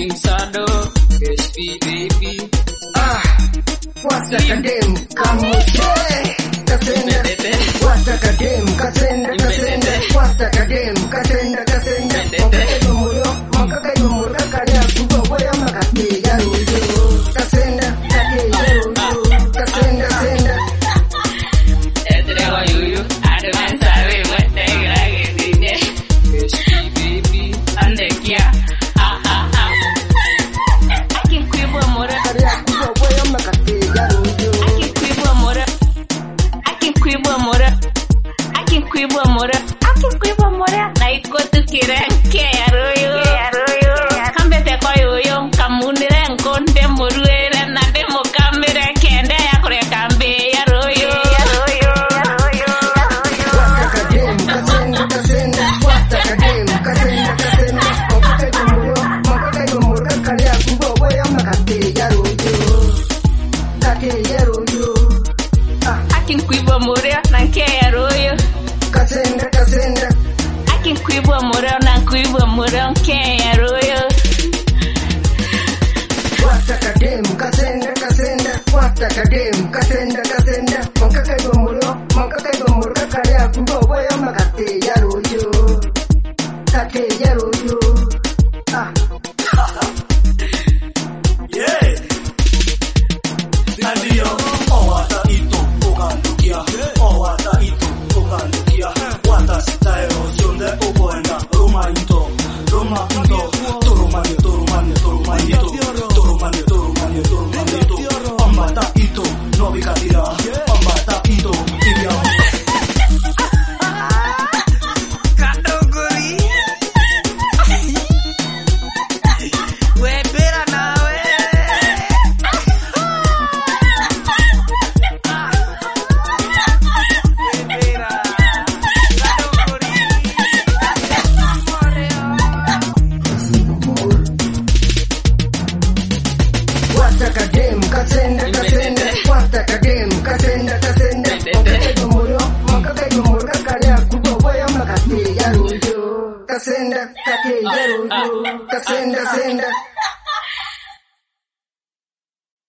Team Sado, SP baby. What's a dem? Come say, kasenda. What's a dem? Kasenda, kasenda. What's a dem? Kasenda, kasenda. Makakai mumuro, makakai mumuro kaya kubo waya makati yaru yo. Kasenda, kati yaru yo. Kasenda, kasenda. Edrewa yuyu, adem sabe what they like dine. SP baby, ande kia. Akin kuibo mora Kaya kubo waya makati yaru yo. Akin kuibo mora. Akin kuibo mora. Akin kuibo mora. Akin kuibo mora. Na iko tukira ke yaroyo. Kambe te koyo kamundire nkonde muruere na demo kamera kende ya kure kambe yaroyo. What's a dem? Kasenda, kasenda. What's a dem? Kasenda, kasenda. Makakai mumuro kaya kubo waya makati yaru yo. Kati yaru yo. Akin kuibo mora na ke yaroyo. Kasenda, kasenda. Akin kuibo mora na kuibo mora ke yaroyo. Watakadem, kasenda, kasenda. Watakadem, kasenda, kasenda. Makakai gomuro kaya kubo waya makate yaroyo. Kate yaroyo. Yeah. Nadio, owata ito ukalukia. Owata ito ukalukia. Wata sitayo sionde uboenda. Roma into. Ambata ito, no bikatira. Ambata ito, iriam. Category. We better now. Watakadem, kasenda, kasenda. Watakadem, kasenda, kasenda. Makakai gomuro kaya kubo waya makate yaroyo. Kasenda, kate yaroyo. Kasenda, kasenda.